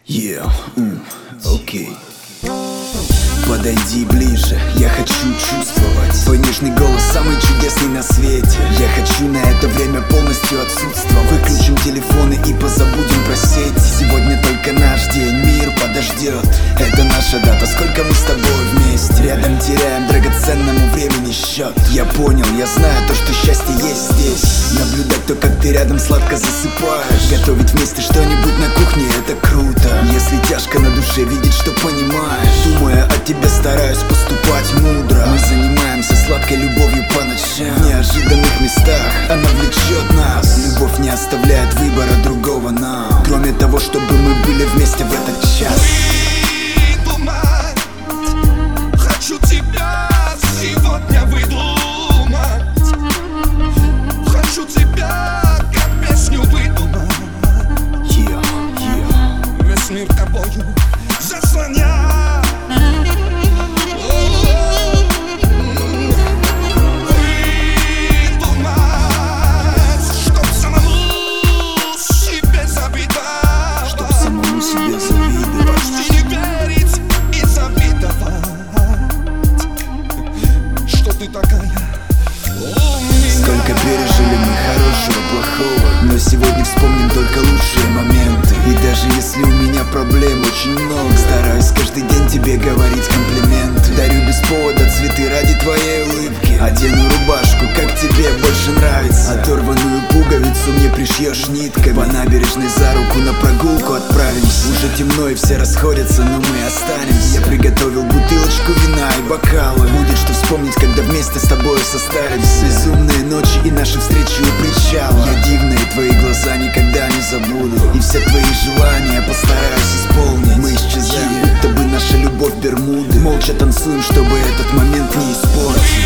Окей. Подойди ближе, я хочу чувствовать твой нежный голос, самый чудесный на свете. Я хочу на это время полностью отсутствовать. Выключим телефоны и позабудем про сети. Сегодня только наш день, мир подождет. Это наша дата, сколько мы с тобой вместе. Рядом теряем драгоценному времени счет. Я понял, я знаю то, что счастье есть здесь. Наблюдать то, как ты рядом сладко засыпаешь. Готовить вместе что-нибудь на кухне, это круто. Если тяжко на душе, видеть, что понимаешь. Думая о тебе, стараюсь поступать мудро. Мы занимаемся сладкой любовью по ночам. В неожиданных местах она влечет нас. Любовь не оставляет выбора другого нам, кроме того, чтобы мы были вместе в этот час. Хочу тебя сегодня выдумать. Хочу тебя как песню выдумать. Весь мир тобою заслонять. Сколько пережили мы хорошего, плохого, но сегодня вспомним только лучшие моменты. И даже если у меня проблем очень много, стараюсь каждый день тебе говорить комплименты. Дарю без повода цветы ради твоей улыбки. Одену рубашку, как тебе больше нравится. Оторванную пуговицу мне пришьешь нитками. По набережной за руку на прогулку отправимся. Уже темно и все расходятся, но мы останемся. Я приготовил бутылочку вина и бокалы. Будет что вспомнить, когда вместе с тобой состаримся. Безумные ночи и наши встречи у причала. Я дивные твои глаза никогда не забуду. И все твои желания постараюсь исполнить. Мы исчезаем, будто бы наша любовь Бермуды. Молча танцуем, чтобы этот момент не испортить.